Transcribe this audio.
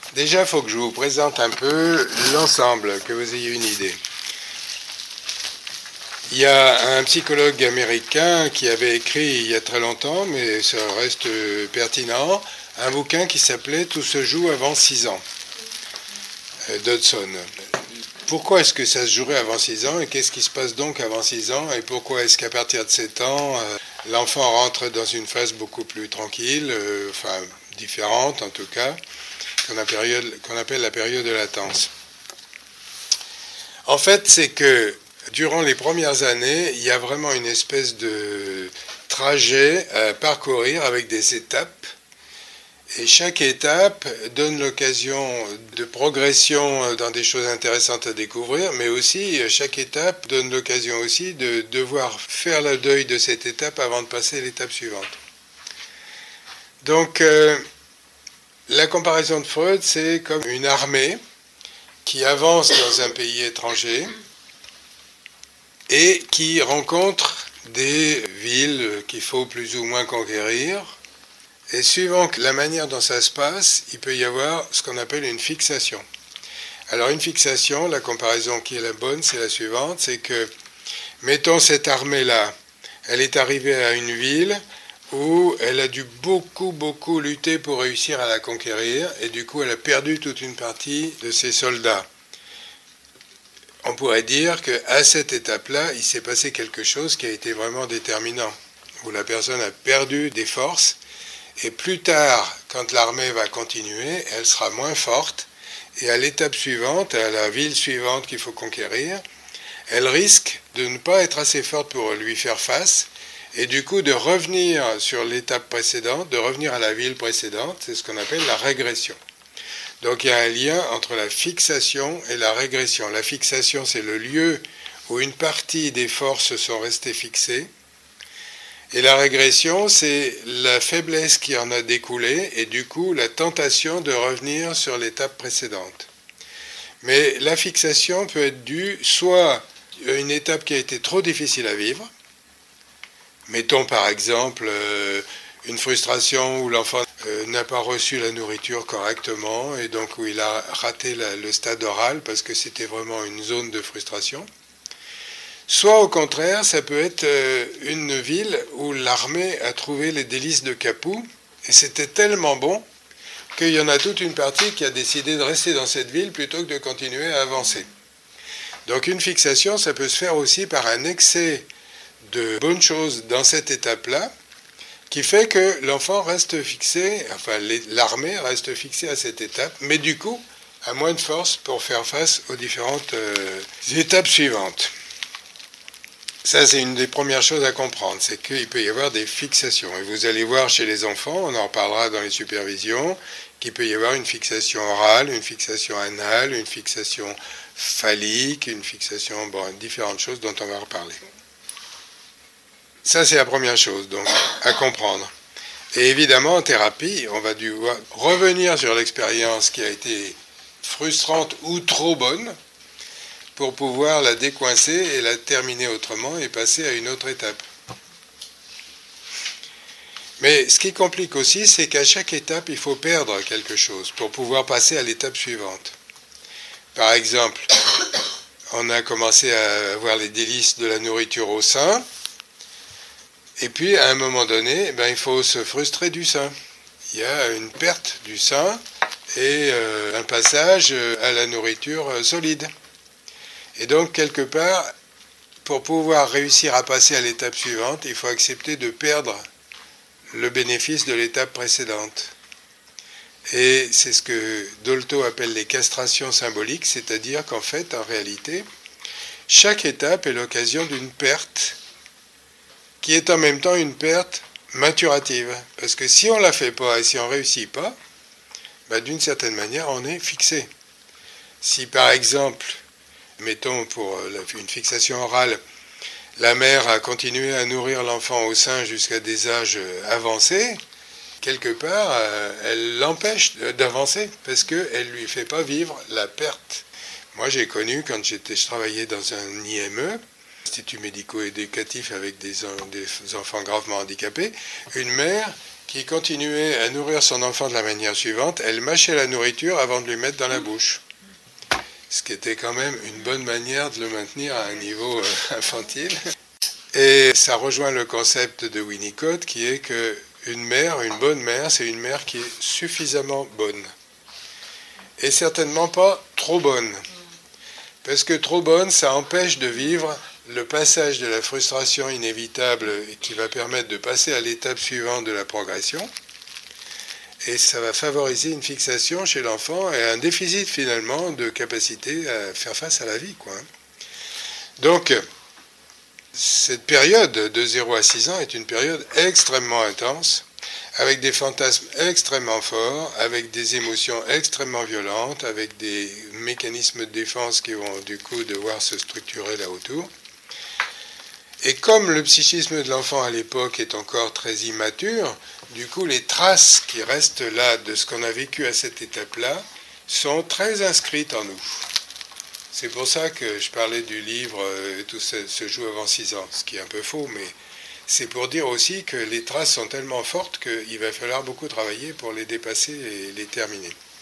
Déjà, il faut que je vous présente un peu l'ensemble, que vous ayez une idée. Il y a un psychologue américain qui avait écrit il y a très longtemps, mais ça reste pertinent, un bouquin qui s'appelait « Tout se joue avant 6 ans », Dodson. Pourquoi est-ce que ça se jouerait avant 6 ans et qu'est-ce qui se passe donc avant 6 ans et pourquoi est-ce qu'à partir de 7 ans, l'enfant rentre dans une phase beaucoup plus tranquille, différente en tout cas, qu'on appelle la période de latence. En fait, c'est que durant les premières années, il y a vraiment une espèce de trajet à parcourir avec des étapes. Et chaque étape donne l'occasion de progression dans des choses intéressantes à découvrir, mais aussi chaque étape donne l'occasion aussi de devoir faire le deuil de cette étape avant de passer à l'étape suivante. Donc, la comparaison de Freud, c'est comme une armée qui avance dans un pays étranger et qui rencontre des villes qu'il faut plus ou moins conquérir. Et suivant la manière dont ça se passe, il peut y avoir ce qu'on appelle une fixation. Alors une fixation, la comparaison qui est la bonne, c'est la suivante, c'est que, mettons cette armée-là, elle est arrivée à une ville où elle a dû beaucoup lutter pour réussir à la conquérir, et du coup elle a perdu toute une partie de ses soldats. On pourrait dire qu'à cette étape-là, il s'est passé quelque chose qui a été vraiment déterminant, où la personne a perdu des forces, et plus tard, quand l'armée va continuer, elle sera moins forte, et à l'étape suivante, à la ville suivante qu'il faut conquérir, elle risque de ne pas être assez forte pour lui faire face, et du coup de revenir sur l'étape précédente, de revenir à la ville précédente, c'est ce qu'on appelle la régression. Donc il y a un lien entre la fixation et la régression. La fixation, c'est le lieu où une partie des forces sont restées fixées, et la régression, c'est la faiblesse qui en a découlé et du coup la tentation de revenir sur l'étape précédente. Mais la fixation peut être due soit à une étape qui a été trop difficile à vivre, mettons par exemple une frustration où l'enfant n'a pas reçu la nourriture correctement et donc où il a raté le stade oral parce que c'était vraiment une zone de frustration. Soit au contraire, ça peut être une ville où l'armée a trouvé les délices de Capoue, et c'était tellement bon qu'il y en a toute une partie qui a décidé de rester dans cette ville plutôt que de continuer à avancer. Donc une fixation, ça peut se faire aussi par un excès de bonnes choses dans cette étape-là, qui fait que l'enfant reste fixé, l'armée reste fixée à cette étape, mais du coup a moins de force pour faire face aux différentes étapes suivantes. Ça, c'est une des premières choses à comprendre, c'est qu'il peut y avoir des fixations. Et vous allez voir chez les enfants, on en reparlera dans les supervisions, qu'il peut y avoir une fixation orale, une fixation anale, une fixation phallique, une fixation, différentes choses dont on va reparler. Ça, c'est la première chose, donc, à comprendre. Et évidemment, en thérapie, on va devoir revenir sur l'expérience qui a été frustrante ou trop bonne, pour pouvoir la décoincer et la terminer autrement et passer à une autre étape. Mais ce qui complique aussi, c'est qu'à chaque étape, il faut perdre quelque chose pour pouvoir passer à l'étape suivante. Par exemple, on a commencé à avoir les délices de la nourriture au sein, et puis à un moment donné, il faut se frustrer du sein. Il y a une perte du sein et un passage à la nourriture solide. Et donc, quelque part, pour pouvoir réussir à passer à l'étape suivante, il faut accepter de perdre le bénéfice de l'étape précédente. Et c'est ce que Dolto appelle les castrations symboliques, c'est-à-dire qu'en fait, en réalité, chaque étape est l'occasion d'une perte qui est en même temps une perte maturative. Parce que si on ne la fait pas et si on ne réussit pas, d'une certaine manière, on est fixé. Si par exemple, mettons pour une fixation orale, la mère a continué à nourrir l'enfant au sein jusqu'à des âges avancés, quelque part, elle l'empêche d'avancer parce qu'elle ne lui fait pas vivre la perte. Moi, j'ai connu, quand je travaillais dans un IME, Institut médico-éducatif avec des enfants gravement handicapés, une mère qui continuait à nourrir son enfant de la manière suivante. Elle mâchait la nourriture avant de lui mettre dans la bouche. Ce qui était quand même une bonne manière de le maintenir à un niveau infantile. Et ça rejoint le concept de Winnicott qui est qu'une mère, une bonne mère, c'est une mère qui est suffisamment bonne. Et certainement pas trop bonne. Parce que trop bonne, ça empêche de vivre le passage de la frustration inévitable qui va permettre de passer à l'étape suivante de la progression. Et ça va favoriser une fixation chez l'enfant et un déficit finalement de capacité à faire face à la vie, quoi. Donc, cette période de 0 à 6 ans est une période extrêmement intense, avec des fantasmes extrêmement forts, avec des émotions extrêmement violentes, avec des mécanismes de défense qui vont du coup devoir se structurer là autour. Et comme le psychisme de l'enfant à l'époque est encore très immature, du coup les traces qui restent là de ce qu'on a vécu à cette étape-là sont très inscrites en nous. C'est pour ça que je parlais du livre « Tout se joue avant 6 ans », ce qui est un peu faux, mais c'est pour dire aussi que les traces sont tellement fortes qu'il va falloir beaucoup travailler pour les dépasser et les terminer.